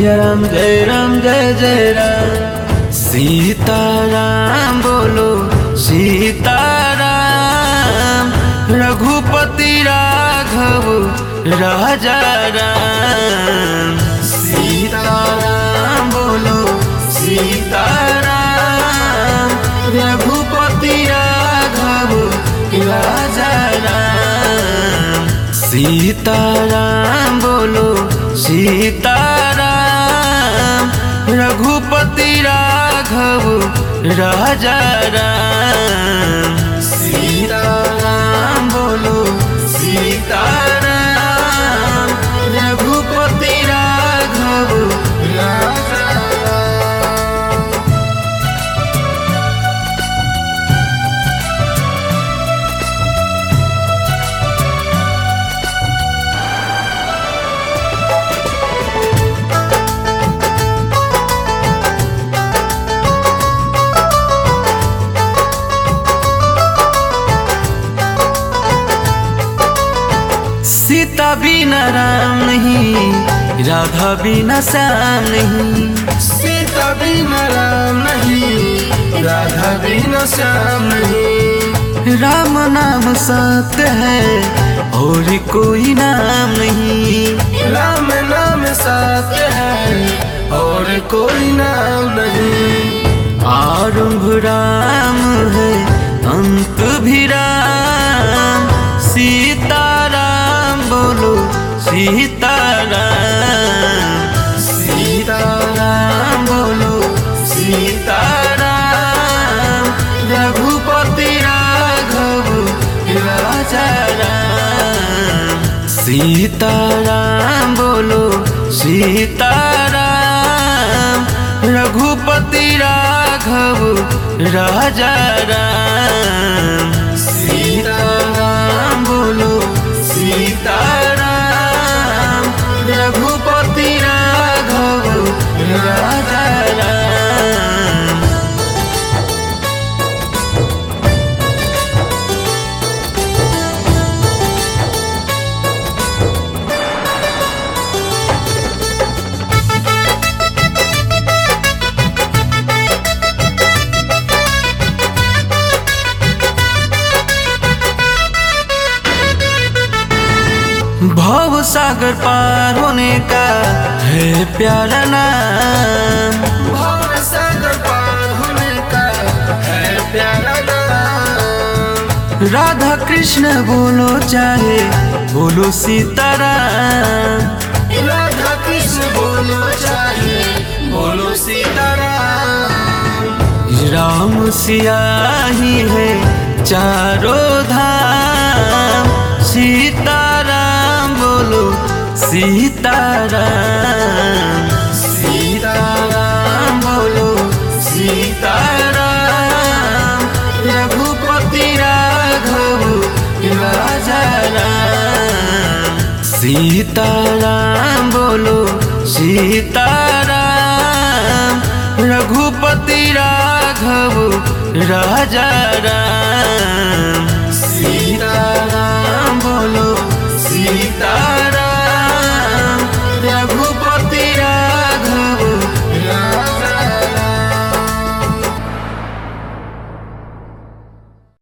राम जय राम जय जय राम। सीताराम बोलो सीताराम, रघुपति राघव राजा राम। सीताराम बोलो सीताराम, रघुपति राघव राजा राम। सीताराम बोलो सीताराम, रघुपति राघव राजा राम। सीताराम बोलो सीताराम, रघुपति राघव राजा राम। सीता बिना राम नहीं, राधा बिना श्याम नहीं। सीता बिना राम नहीं, राधा बिना श्याम नहीं। राम नाम सत्य है और कोई नाम नहीं। राम नाम सत्य है और कोई नाम नहीं। आरंभ राम है अंत भी राम। सीताराम बोलो सीताराम। सीताराम बोलो सीताराम, रघुपति राघव राजा राम। सीताराम बोलो सीताराम, रघुपति राघव राजा राम। सीताराम बोलो सीताराम, रघुपति राघव राजा राम। भव सागर पार होने का है प्यारा नाम। भव सागर पार होने का है प्यारा नाम। राधा कृष्ण बोलो चाहे बोलो सीताराम। राधा कृष्ण बोलो चाहे बोलो सीताराम। राम सिया ही है चारों धाम। सीताराम बोलो सीताराम। सीताराम बोलो सीताराम, रघुपति राघव राजा राम। सीताराम बोलो सीताराम, रघुपति राघव राजा राम। सीताराम बोलो सीता